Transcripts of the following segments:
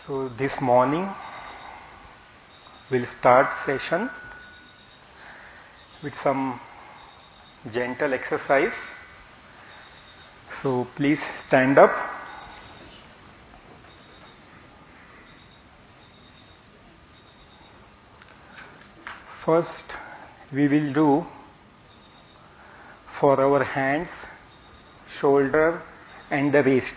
So this morning we'll start session with some gentle exercise. So please stand up. First we will do for our hands, shoulder and the wrist.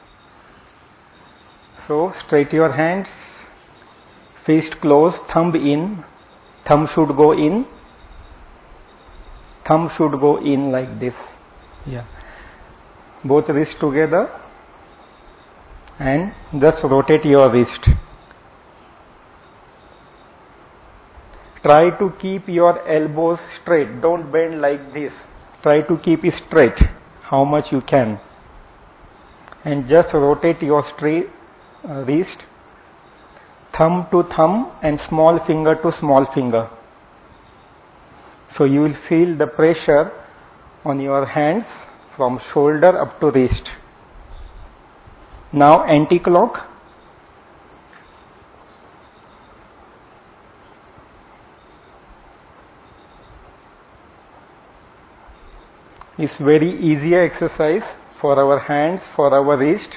So straight your hands, fist close, thumb in, thumb should go in like this. Yeah. Both wrists together and just rotate your wrist. Try to keep your elbows straight, don't bend like this. Try to keep it straight how much you can. And just rotate your wrist, thumb to thumb and small finger to small finger. So you will feel the pressure on your hands from shoulder up to wrist. Now anti-clock. It's very easy exercise for our hands, for our wrist.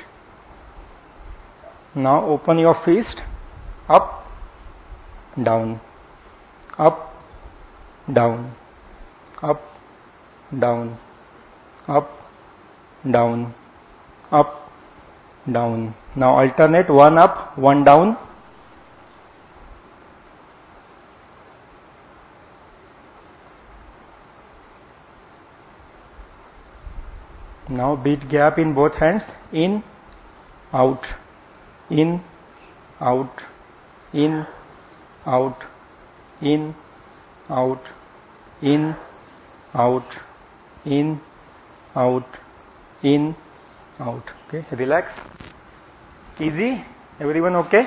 Now open your fist, up, down, up, down, up, down, up, down, up, down. Now alternate, one up, one down. Now beat gap in both hands, in, out, in, out, in, out, in, out, in, out, in, out, in, out. Okay, relax. Easy? Everyone okay?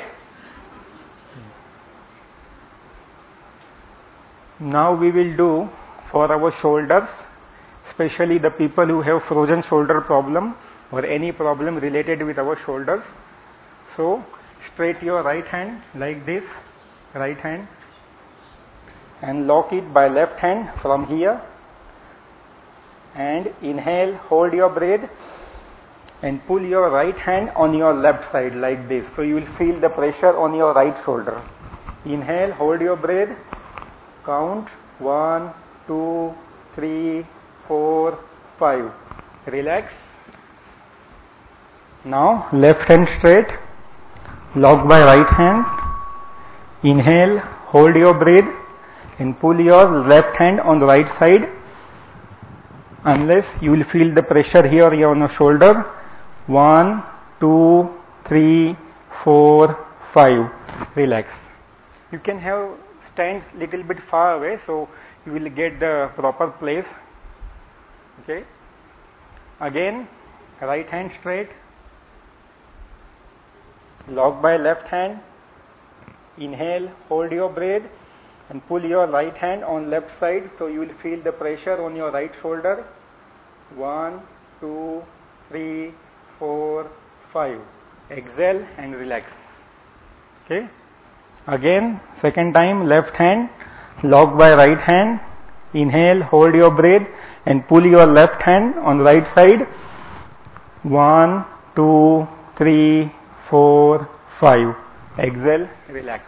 Now we will do for our shoulders, especially the people who have frozen shoulder problem or any problem related with our shoulders. So straight your right hand like this, right hand, and lock it by left hand from here, and inhale, hold your breath and pull your right hand on your left side like this. So you will feel the pressure on your right shoulder. Inhale, hold your breath, count 1, 2, 3, 4, 5. Relax. Now left hand straight, lock by right hand. Inhale, hold your breath and pull your left hand on the right side unless you will feel the pressure here on your shoulder. 1, 2, 3, 4, 5. Relax. You can have stand little bit far away so you will get the proper place. Okay. Again, right hand straight, lock by left hand. Inhale, hold your breath and pull your right hand on left side so you will feel the pressure on your right shoulder. 1, 2, 3, 4, 5. Exhale and relax. Okay. Again, second time, left hand, lock by right hand. Inhale, hold your breath and pull your left hand on the right side. 1, 2, 3, 4, 5. Exhale, relax.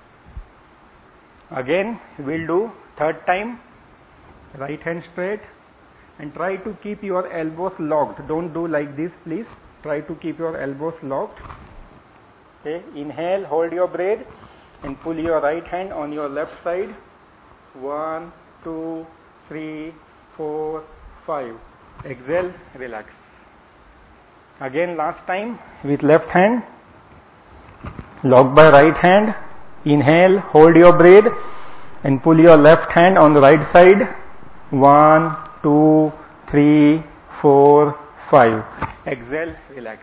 Again, we'll do third time, right hand straight and try to keep your elbows locked. Don't do like this, please. Try to keep your elbows locked. Okay. Inhale, hold your breath and pull your right hand on your left side. 1, 2, 3, 4, 5. Exhale, relax. Again, last time with left hand, lock by right hand. Inhale, hold your breath and pull your left hand on the right side. 1, 2, 3, 4, 5. Exhale, relax.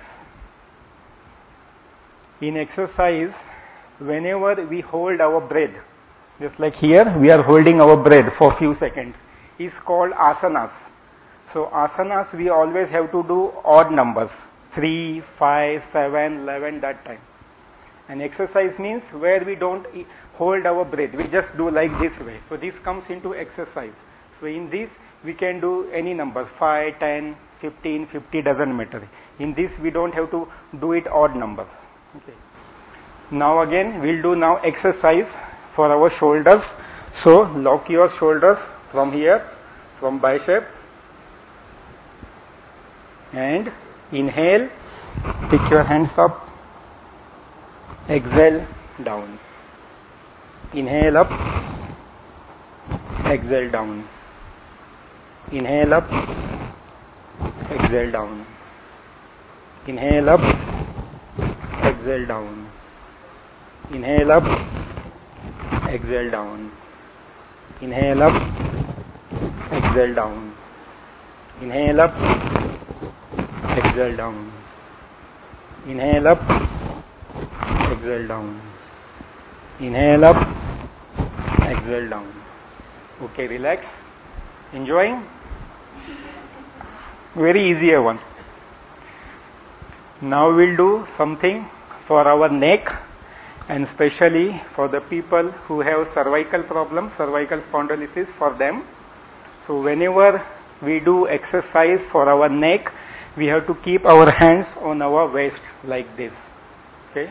In exercise, whenever we hold our breath, just like here, we are holding our breath for few seconds, is called asanas. So asanas we always have to do odd numbers, 3, 5, 7, 11, that time. And exercise means where we don't hold our breath. We just do like this way. So this comes into exercise. So in this, we can do any number, 5, 10, 15, 50, doesn't matter. In this, we don't have to do it odd numbers. Okay. Now again, we'll do now exercise for our shoulders. So lock your shoulders from here, from bicep. And inhale, pick your hands up, exhale down. Inhale up, exhale down. Inhale up, exhale down. Inhale up, exhale down. Inhale up, exhale down. Inhale up, exhale down. Inhale up, exhale down. Inhale up, exhale down. Inhale up, exhale down. Okay, relax. Enjoying? Very easier one. Now we'll do something for our neck, and especially for the people who have cervical problems, cervical spondylosis for them. So whenever we do exercise for our neck, we have to keep our hands on our waist like this. Okay?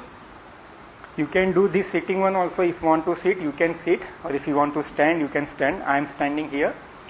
You can do this sitting one also. If you want to sit, you can sit, or if you want to stand, you can stand. I am standing here.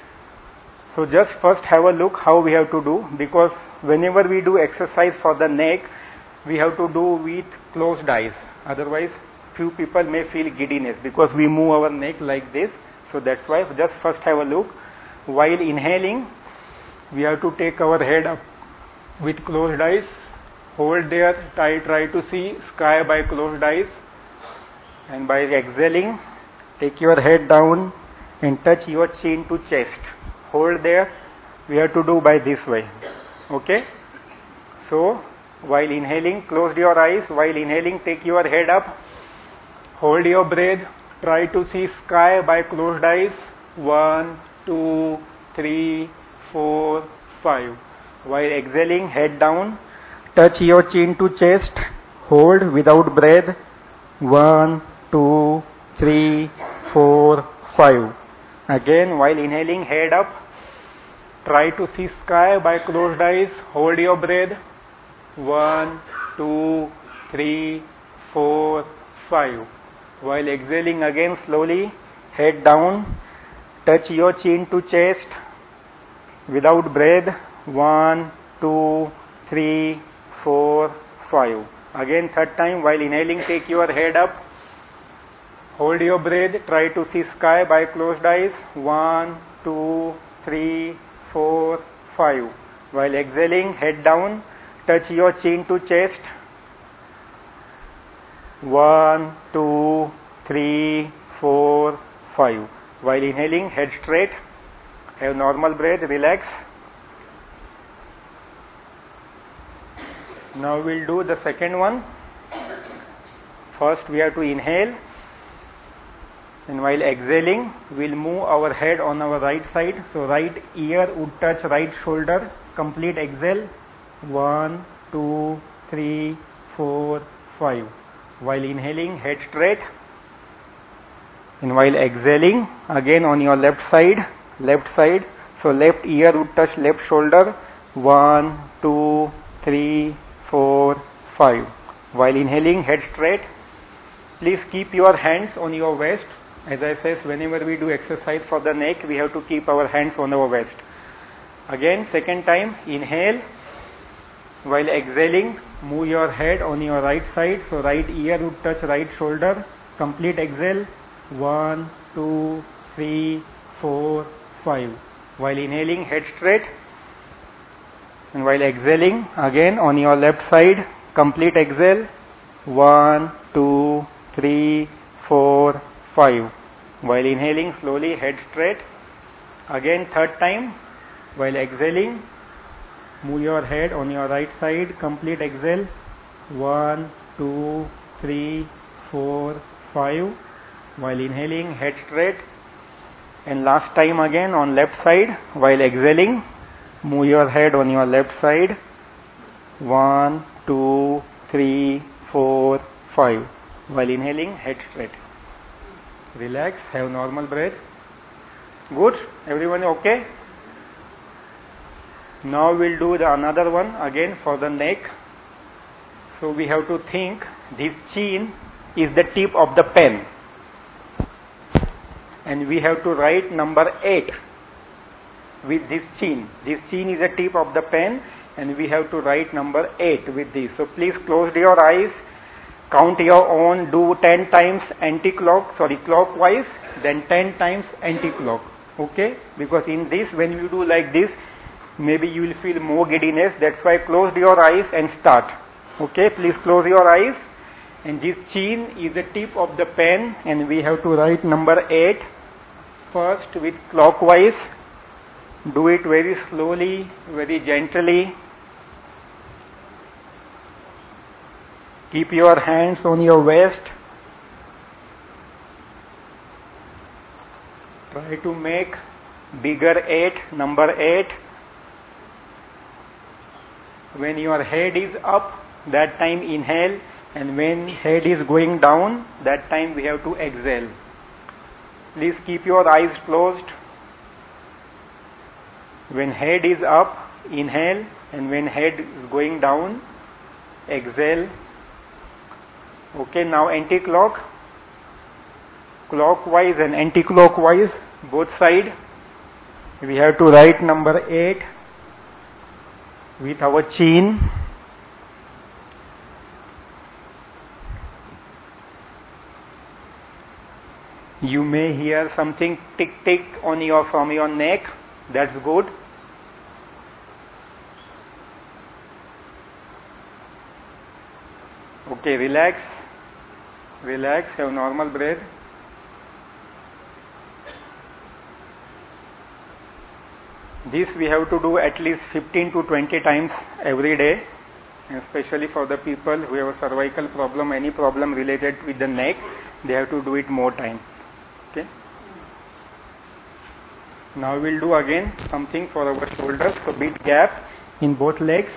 So just first have a look how we have to do, because whenever we do exercise for the neck, we have to do with closed eyes. Otherwise, few people may feel giddiness because we move our neck like this. So that's why just first have a look. While inhaling, we have to take our head up with closed eyes. Hold there, try to see sky by closed eyes. And by exhaling, take your head down and touch your chin to chest. Hold there. We have to do by this way. Okay? So, while inhaling, close your eyes. While inhaling, take your head up. Hold your breath. Try to see sky by closed eyes. 1, 2, 3, 4, 5. While exhaling, head down. Touch your chin to chest. Hold without breath. 1, 2, 3, 4, 5. Again, while inhaling, head up. Try to see sky by closed eyes. Hold your breath. 1, 2, 3, 4, 5. While exhaling again slowly, head down. Touch your chin to chest. Without breath. 1, 2, 3, 4, 5. Again third time, while inhaling, take your head up. Hold your breath. Try to see sky by closed eyes. 1, 2, 3, 4, 5. While exhaling, head down. Touch your chin to chest. 1, 2, 3, 4, 5. While inhaling, head straight. Have normal breath. Relax. Now we'll do the second one. First we have to inhale. And while exhaling, we'll move our head on our right side. So right ear would touch right shoulder. Complete exhale. 1, 2, 3, 4, 5. While inhaling, head straight. And while exhaling, again on your left side. So left ear would touch left shoulder. 1, 2, 3, 4, 5. While inhaling, head straight. Please keep your hands on your waist. As I said, whenever we do exercise for the neck, we have to keep our hands on our waist. Again, second time, inhale. While exhaling, move your head on your right side. So right ear would touch right shoulder. Complete exhale. 1, 2, 3, 4, 5. While inhaling, head straight. And while exhaling, again on your left side, complete exhale. 1, 2, 3, 4, 5. While inhaling, slowly head straight. Again third time. While exhaling, move your head on your right side. Complete exhale. 1, 2, 3, 4, 5. While inhaling, head straight. And last time again on left side. While exhaling, move your head on your left side. 1, 2, 3, 4, 5. While inhaling, head straight. Relax, have normal breath. Good? Everyone okay? Now we'll do another one again for the neck. So we have to think this chin is the tip of the pen. And we have to write number 8 with this chin. This chin is the tip of the pen and we have to write number 8 with this. So please close your eyes, count your own, do 10 times clockwise, then 10 times anti-clock. Okay? Because in this, when you do like this, maybe you will feel more giddiness. That's why close your eyes and start. Okay? Please close your eyes. And this chin is the tip of the pen and we have to write number 8 first with clockwise. Do it very slowly, very gently. Keep your hands on your waist. Try to make bigger 8, number 8. When your head is up, that time inhale, and when head is going down, that time we have to exhale. Please keep your eyes closed. When head is up, inhale, and when head is going down, exhale. Okay, now anti-clock, clockwise and anti-clockwise, both side. We have to write number 8 with our chin. You may hear something tick tick on from your neck. That's good. Okay, relax. Relax, have normal breath. This we have to do at least 15 to 20 times every day, especially for the people who have a cervical problem, any problem related with the neck, they have to do it more time. Okay. Now we'll do again something for our shoulders. So big gap in both legs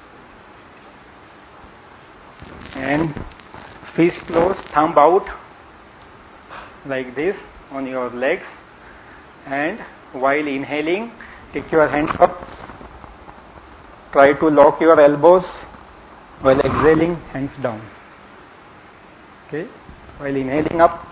and fist close, thumb out like this on your legs, and while inhaling take your hands up, try to lock your elbows, while exhaling hands down. Okay, while inhaling up,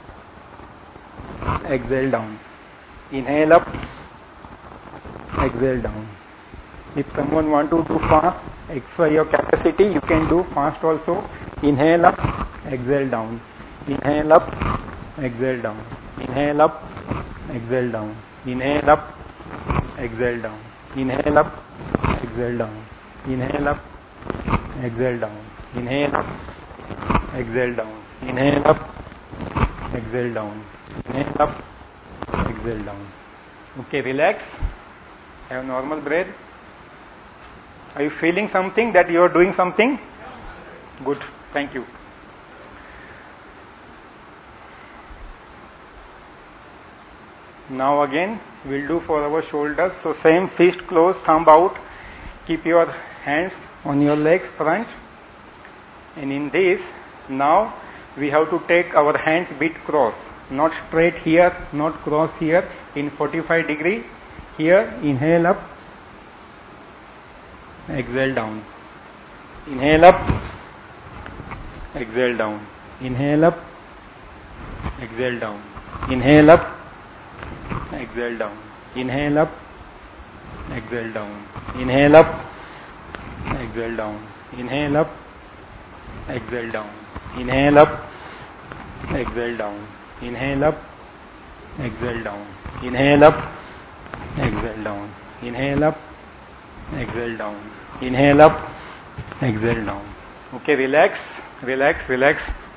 exhale down. Inhale up, exhale down. If someone want to do fast, extra your capacity, you can do fast also. Inhale up, exhale down. Inhale up, exhale down. Inhale up, exhale down. Inhale up, exhale down. Inhale up, exhale down. Inhale up, exhale down. Inhale up, exhale down. Inhale up, exhale down. Inhale up, exhale down. Okay, relax. Have normal breath. Are you feeling something that you are doing something? Good. Thank you. Now again, we'll do for our shoulders. So same, fist close, thumb out. Keep your hands on your legs front. And in this, now we have to take our hands bit cross. Not straight here, not cross here. In 45 degree. Here, inhale up. Exhale down. Inhale up. Exhale down. Inhale up. Exhale down. Inhale up. Exhale down. Inhale up. Exhale down. Inhale up. Exhale down. Inhale up. Exhale down. Inhale up. Exhale down. Inhale up. Exhale down. Inhale up. Exhale down. Inhale up. Exhale down. Inhale up. Exhale down. Okay, relax. Relax, relax.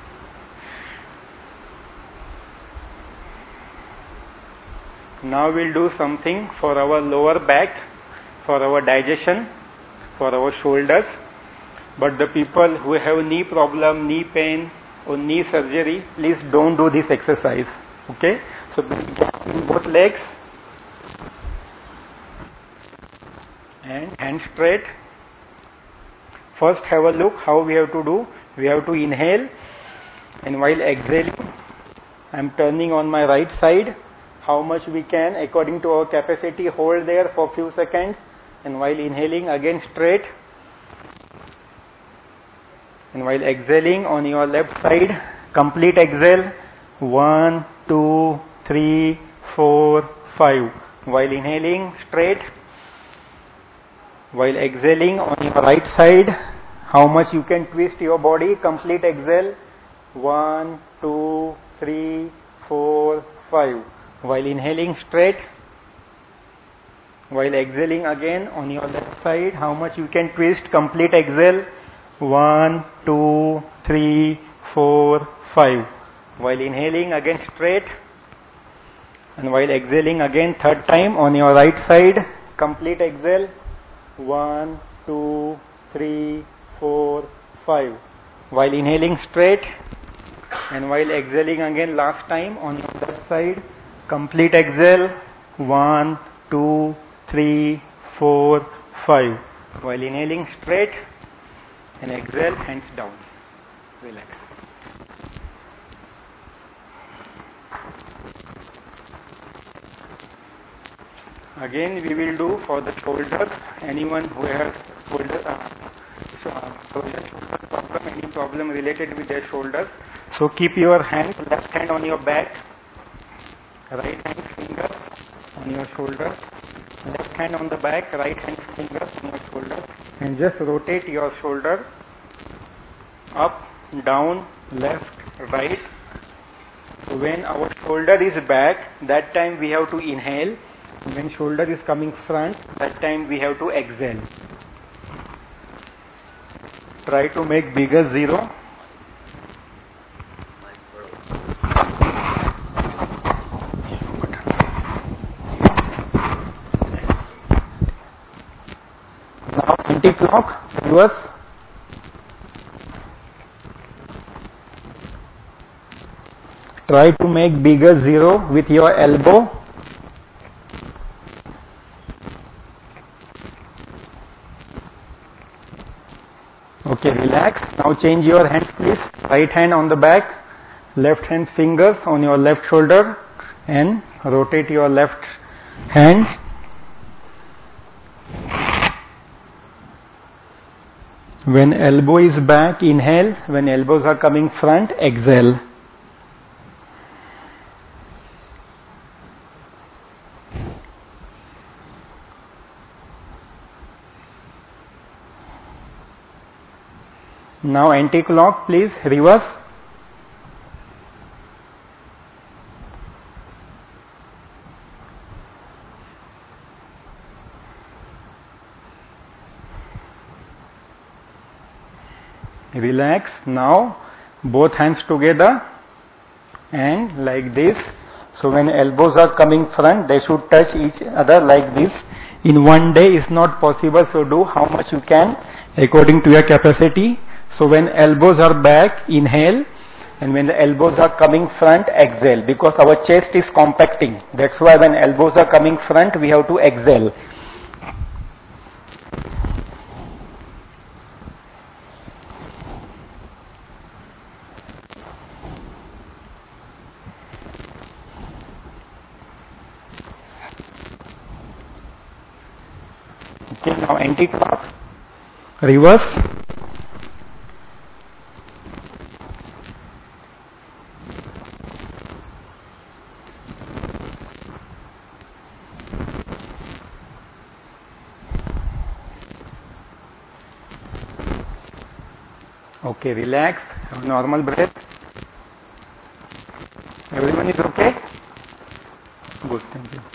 Now we'll do something for our lower back, for our digestion, for our shoulders. But the people who have knee problem, knee pain or knee surgery, please don't do this exercise. Okay? So in both legs and hands straight. First have a look how we have to do. We have to inhale, and while exhaling, I am turning on my right side. How much we can according to our capacity, hold there for few seconds, and while inhaling again straight, and while exhaling on your left side, complete exhale, 1, 2, 3, 4, 5. While inhaling straight, while exhaling on your right side, how much you can twist your body, complete exhale, 1, 2, 3, 4, 5. While inhaling straight, while exhaling again on your left side, how much you can twist, complete exhale, 1, 2, 3, 4, 5. While inhaling again straight, and while exhaling again third time on your right side, complete exhale, 1, 2, 3, 4, 5. While inhaling straight, and while exhaling again last time on your left side, complete exhale, 1, 2, 3, 4, 5. While inhaling straight and exhale, hands down. Relax. Again we will do for the shoulders. Anyone who has shoulder problem, any problem related with their shoulders. So keep your hand, left hand on your back, right hand finger on your shoulder, left hand on the back, right hand finger on your shoulder, and just rotate your shoulder up, down, left, right. So when our shoulder is back, that time we have to inhale. When shoulder is coming front, that time we have to exhale. Try to make bigger zero. Now anti-clock, reverse. Try to make bigger zero with your elbow. Okay, relax. Now change your hands please. Right hand on the back, left hand fingers on your left shoulder, and rotate your left hand. When elbow is back, inhale. When elbows are coming front, exhale. Now anti-clock, please, reverse. Relax. Now both hands together and like this. So when elbows are coming front, they should touch each other like this. In one day is not possible, so do how much you can according to your capacity. So when elbows are back, inhale, and when the elbows are coming front, exhale, because our chest is compacting. That's why when elbows are coming front, we have to exhale. Okay, now anti-clock, reverse. Okay, relax, have a normal breath. Everyone is okay? Good, thank you.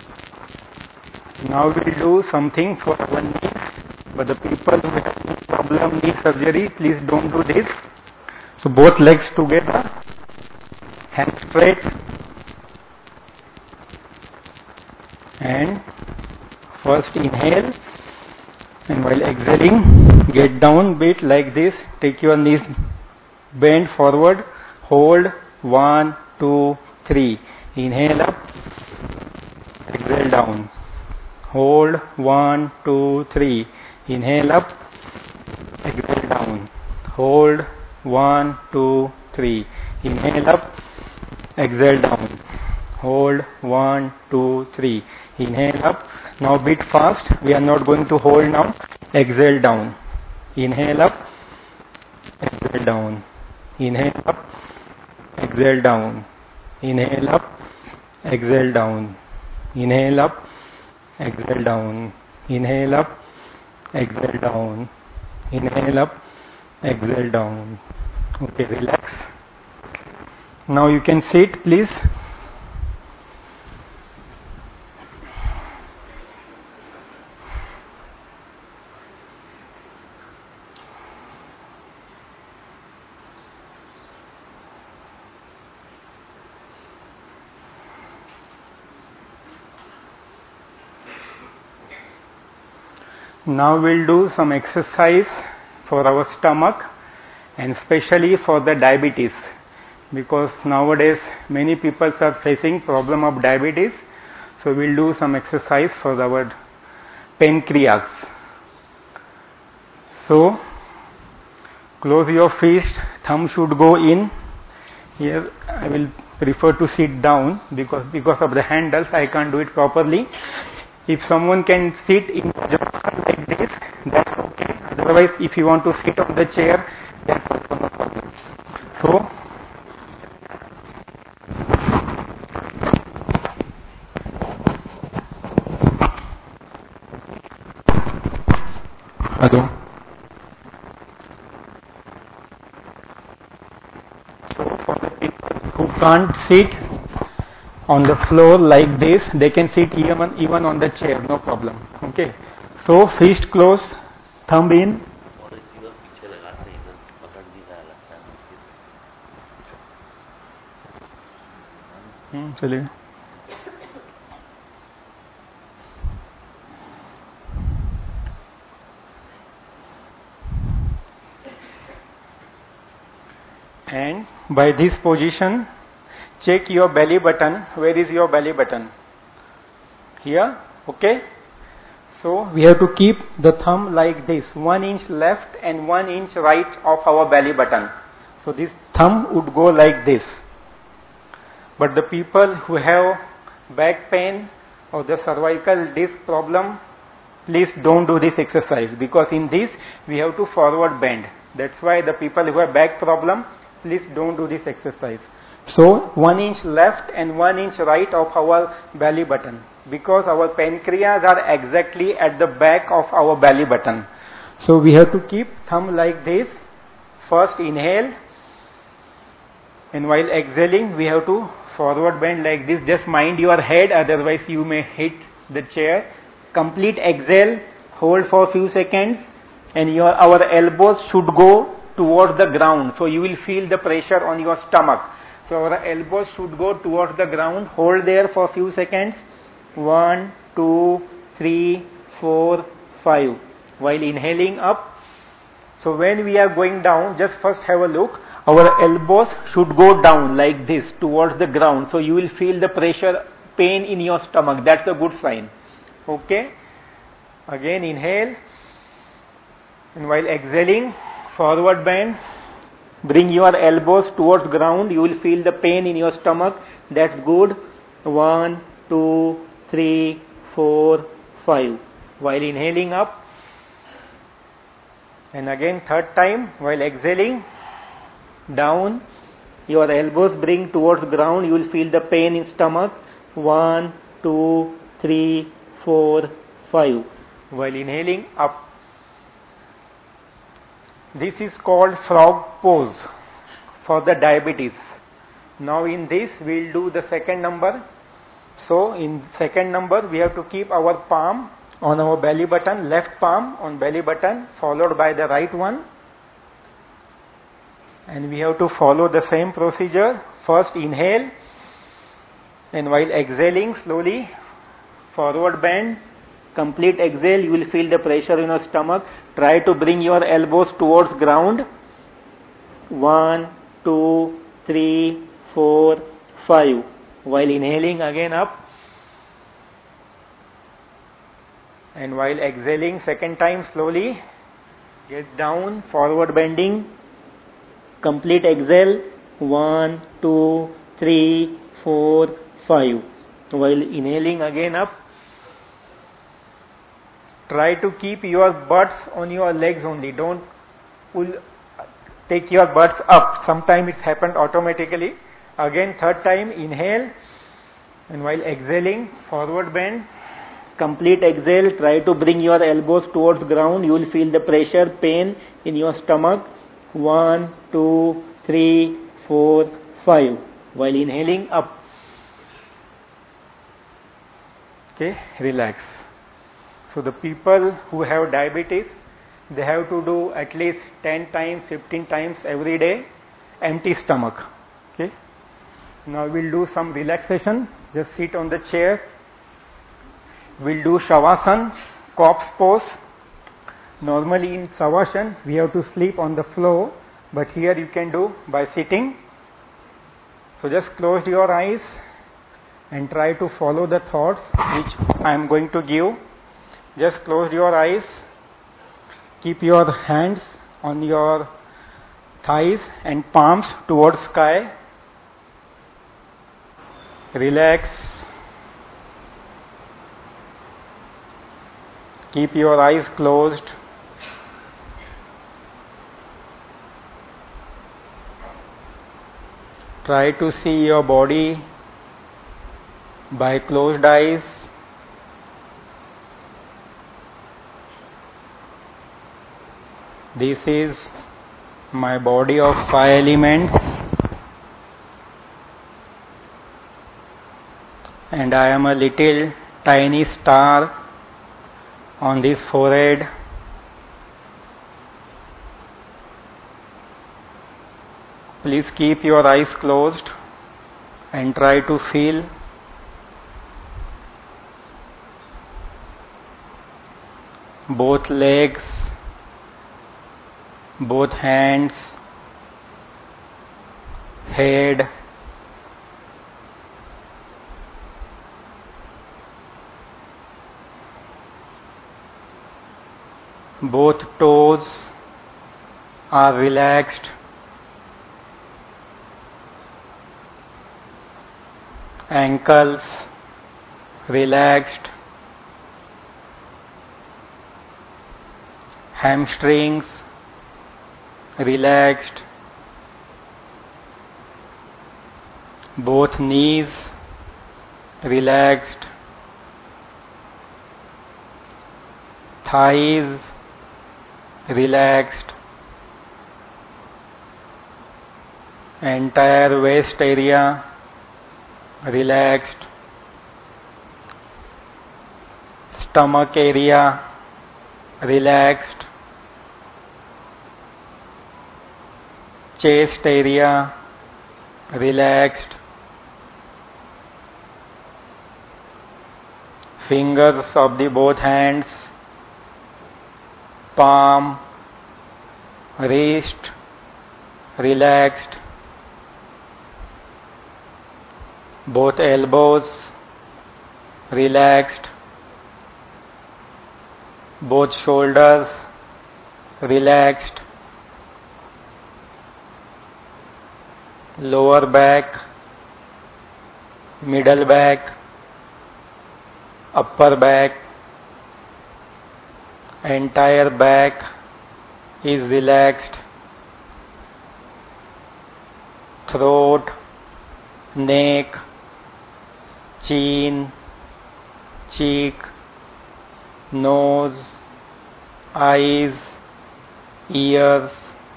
Now we will do something for our knees, but the people who have knee problem, knee surgery, please don't do this. So both legs together, hands straight, and first inhale, and while exhaling, get down bit like this. Take your knees, bend forward, hold, 1, 2, 3. Inhale up, exhale down. Hold, 1, 2, 3. Inhale up, exhale down. Hold. 1, 2, 3. Inhale up, exhale down. Hold. 1, 2, 3. Inhale up. Now bit fast. We are not going to hold now. Exhale down. Inhale up, exhale down. Inhale up, exhale down. Inhale up, exhale down. Inhale up, exhale down. Inhale up, exhale down. Inhale up, exhale down. Okay, relax. Now you can sit, please. Now we'll do some exercise for our stomach and especially for the diabetes, because nowadays many people are facing problem of diabetes. So we'll do some exercise for our pancreas. So close your fist, thumb should go in. Here I will prefer to sit down because of the handles I can't do it properly. If someone can sit in Vajrasana like this, that's okay. Otherwise, if you want to sit on the chair, that's also no problem. So, hello. So, for the people who can't sit on the floor like this, they can sit even on the chair, no problem. Okay. So fist close, thumb in. चलिए. And by this position, check your belly button. Where is your belly button? Here. Okay. So we have to keep the thumb like this, 1 inch left and 1 inch right of our belly button. So this thumb would go like this. But the people who have back pain or the cervical disc problem, please don't do this exercise, because in this we have to forward bend. That's why the people who have back problem, please don't do this exercise. So 1 inch left and 1 inch right of our belly button, because our pancreas are exactly at the back of our belly button. So we have to keep thumb like this. First inhale, and while exhaling we have to forward bend like this. Just mind your head, otherwise you may hit the chair. Complete exhale, hold for a few seconds, and our elbows should go towards the ground. So you will feel the pressure on your stomach. So our elbows should go towards the ground. Hold there for a few seconds. 1, 2, 3, 4, 5. While inhaling up. So when we are going down, just first have a look. Our elbows should go down like this towards the ground. So you will feel the pressure, pain in your stomach. That's a good sign. Okay. Again inhale. And while exhaling, forward bend. Bring your elbows towards ground. You will feel the pain in your stomach. That's good. 1, 2, 3, 4, 5. While inhaling up. And again third time, while exhaling, down. Your elbows bring towards ground. You will feel the pain in stomach. 1, 2, 3, 4, 5. While inhaling up. This is called frog pose for the diabetes. Now in this we will do the second number. So in second number we have to keep our palm on our belly button, left palm on belly button, followed by the right one. And we have to follow the same procedure. First inhale, and while exhaling slowly, forward bend. Complete exhale, you will feel the pressure in your stomach. Try to bring your elbows towards ground. 1, 2, 3, 4, 5. While inhaling again up. And while exhaling second time slowly. Get down, forward bending. Complete exhale. 1, 2, 3, 4, 5. While inhaling again up. Try to keep your butts on your legs only. Don't pull, take your butts up. Sometimes it's happened automatically. Again, third time, inhale. And while exhaling, forward bend. Complete exhale. Try to bring your elbows towards ground. You will feel the pressure, pain in your stomach. 1, 2, 3, 4, 5. While inhaling, up. Okay, relax. So the people who have diabetes, they have to do at least 10 times, 15 times every day, empty stomach. Okay. Now we'll do some relaxation. Just sit on the chair. We'll do Shavasana, corpse pose. Normally in Savasana, we have to sleep on the floor, but here you can do by sitting. So just close your eyes and try to follow the thoughts which I am going to give. Just close your eyes. Keep your hands on your thighs and palms towards sky. Relax. Keep your eyes closed. Try to see your body by closed eyes. This is my body of 5 elements, and I am a little tiny star on this forehead. Please keep your eyes closed and try to feel both legs, both hands, head, both toes are relaxed. Ankles relaxed. Hamstrings relaxed. Both knees relaxed. Thighs relaxed. Entire waist area relaxed. Stomach area relaxed. Chest area relaxed. Fingers of the both hands, palm, wrist relaxed. Both elbows relaxed. Both shoulders relaxed. Lower back, middle back, upper back, entire back is relaxed. Throat, neck, chin, cheek, nose, eyes, ears,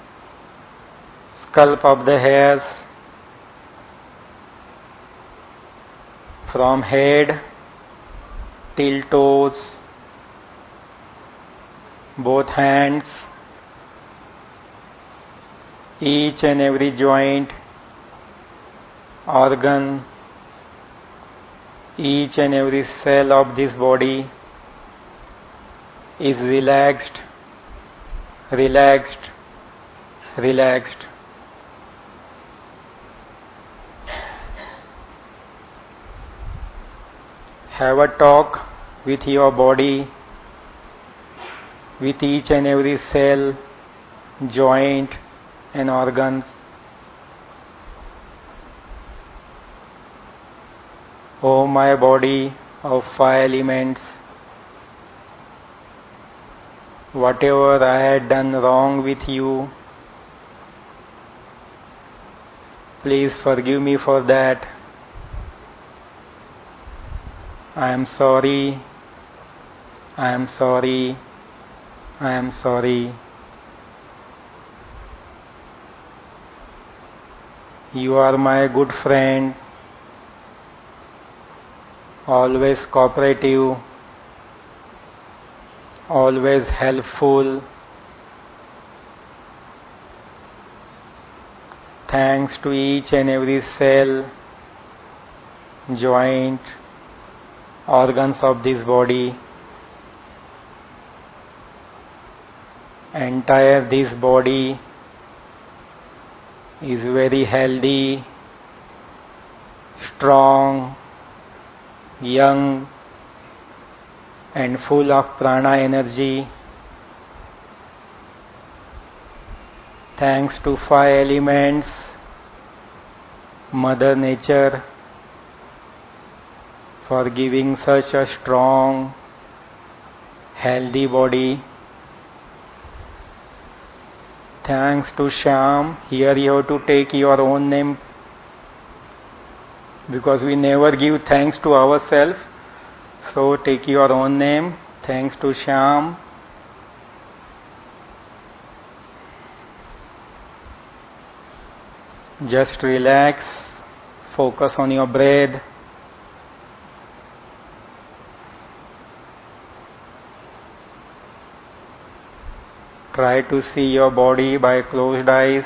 scalp of the hairs, from head till toes, both hands, each and every joint, organ, each and every cell of this body is relaxed, relaxed, relaxed. Have a talk with your body. with each and every cell, joint and organ. O my body of 5 elements, whatever I had done wrong with you, please forgive me for that. I am sorry, I am sorry, I am sorry. You are my good friend, always cooperative, always helpful. Thanks to each and every cell, joint, organs of this body. Entire this body is very healthy, strong, young and full of prana energy. Thanks to 5 elements, Mother Nature, for giving such a strong, healthy body. Thanks to Shyam. Here you have to take your own name, because we never give thanks to ourselves. So take your own name. Thanks to Shyam. Just relax. Focus on your breath. Try to see your body by closed eyes.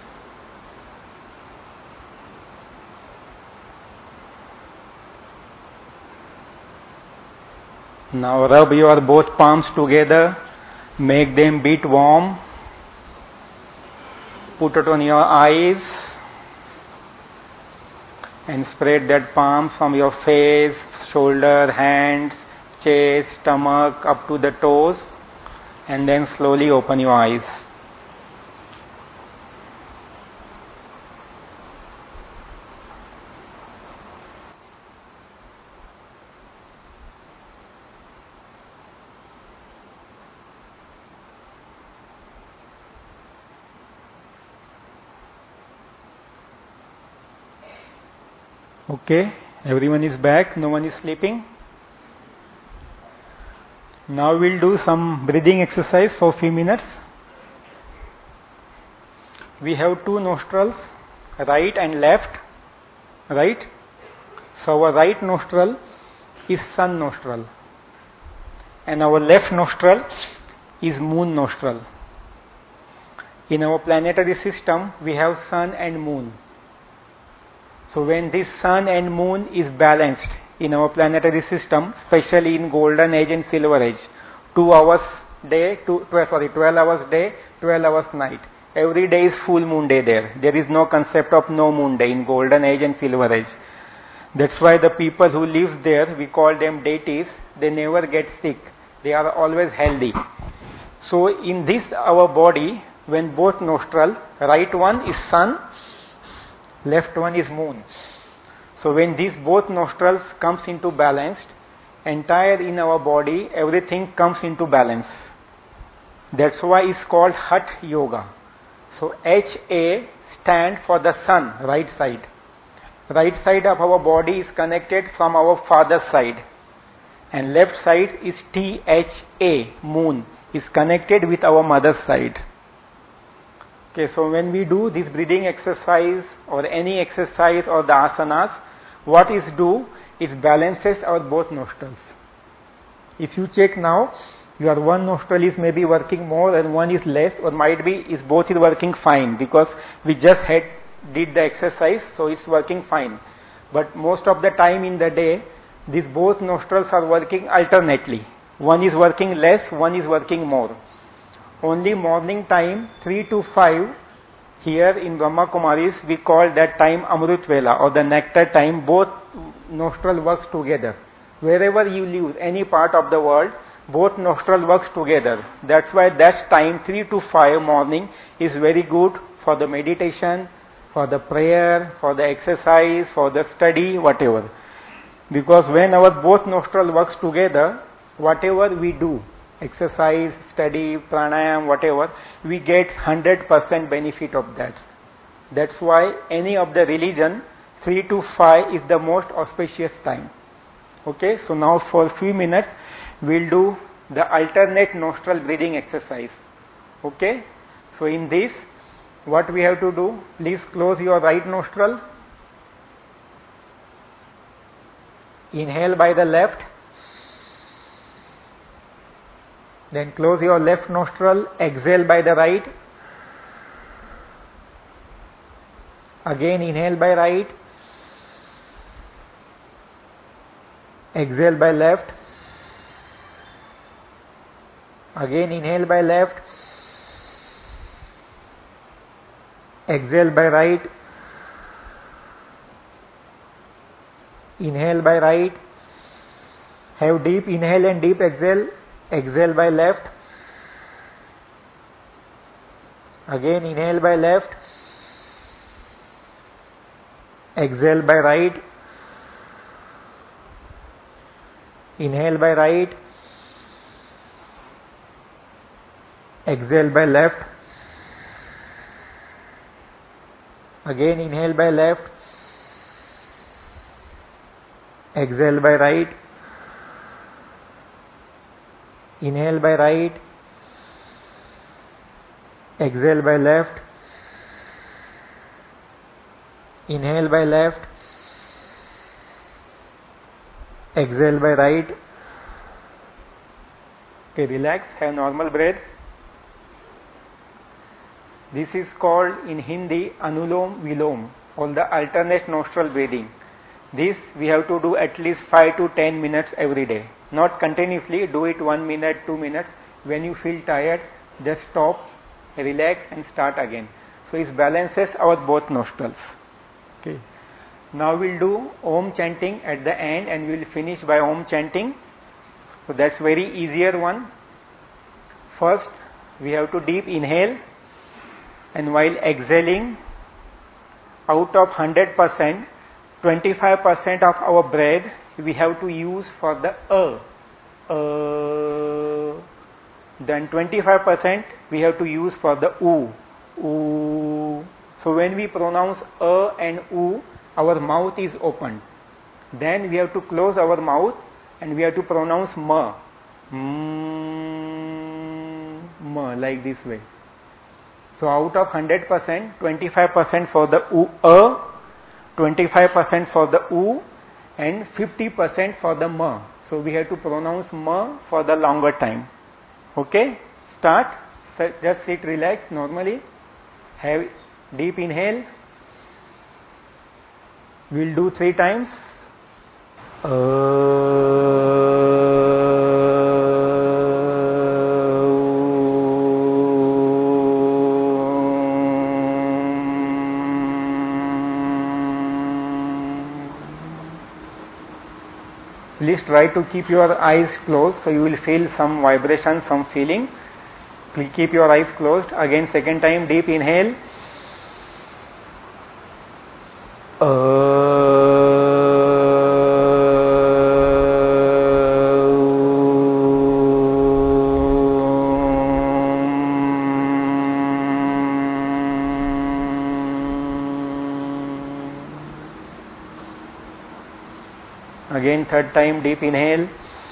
Now rub your both palms together. Make them bit warm. Put it on your eyes. And spread that palm from your face, shoulder, hands, chest, stomach up to the toes. And then slowly open your eyes. Okay, everyone is back, no one is sleeping. Now we'll do some breathing exercise for a few minutes. We have 2 nostrils, right and left, right? So our right nostril is sun nostril and our left nostril is moon nostril. In our planetary system, we have sun and moon. So when this sun and moon is balanced in our planetary system, especially in golden age and silver age, 12 hours day, 12 hours day, 12 hours night. Every day is full moon day there. There is no concept of no moon day in golden age and silver age. That's why the people who live there, we call them deities, they never get sick. They are always healthy. So in this our body, when both nostrils, right one is sun, left one is moon. So when these both nostrils comes into balance, entire in our body, everything comes into balance. That's why it's called Hatha Yoga. So HA stand for the sun, right side. Right side of our body is connected from our father's side. And left side is THA, moon, is connected with our mother's side. Okay, so when we do this breathing exercise or any exercise or the asanas, what is do? It balances our both nostrils. If you check now, your one nostril is maybe working more and one is less, or might be is both is working fine, because we just did the exercise, so it's working fine. But most of the time in the day, these both nostrils are working alternately. One is working less, one is working more. Only morning time, 3 to 5, here in Brahma Kumaris, we call that time Amrit Vela or the nectar time. Both nostril works together. Wherever you live, any part of the world, both nostril works together. That's why that time 3 to 5 morning is very good for the meditation, for the prayer, for the exercise, for the study, whatever. Because when our both nostril works together, whatever we do, exercise, study, pranayam, whatever, we get 100% benefit of that. That's why any of the religion, 3 to 5 is the most auspicious time. Okay, so now for a few minutes, we'll do the alternate nostril breathing exercise. Okay, so in this, what we have to do, please close your right nostril. Inhale by the left. Then close your left nostril. Exhale by the right. Again inhale by right. Exhale by left. Again inhale by left. Exhale by right. Inhale by right. Have deep inhale and deep exhale. Exhale by left. Again inhale by left. Exhale by right. Inhale by right. Exhale by left. Again inhale by left. Exhale by right. Inhale by right. Exhale by left. Inhale by left. Exhale by right. Okay, relax, have normal breath. This is called in Hindi Anulom Vilom, or the alternate nostril breathing. This we have to do at least 5 to 10 minutes every day. Not continuously, do it 1 minute, 2 minutes. When you feel tired, just stop, relax and start again. So it balances our both nostrils. Okay. Now we'll do Om chanting at the end and we'll finish by Om chanting. So that's very easier one. First, we have to deep inhale, and while exhaling, out of 100%, 25% of our breath we have to use for the then 25% we have to use for the oo. So when we pronounce and oo, our mouth is open. Then we have to close our mouth and we have to pronounce ma. Ma, like this way. So out of 100%, 25% for the 25% for the oo, and 50% for the ma. So we have to pronounce ma for the longer time. Okay, start. Just sit, relax normally. Have deep inhale. We'll do 3 times. Please try to keep your eyes closed, so you will feel some vibration, some feeling. Please keep your eyes closed. Again, second time, deep inhale. Again, third time, deep inhale.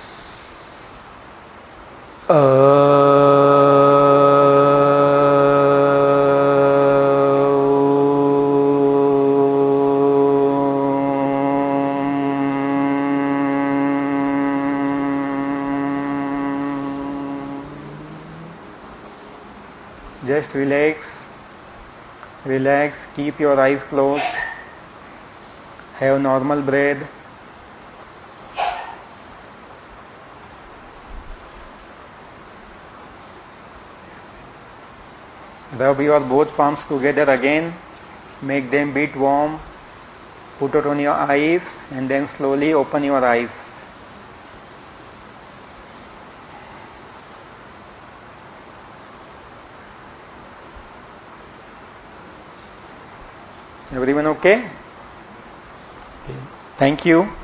Just relax, relax, keep your eyes closed, have normal breath. Rub your both palms together again, make them bit warm, put it on your eyes and then slowly open your eyes. Everyone okay? Thank you.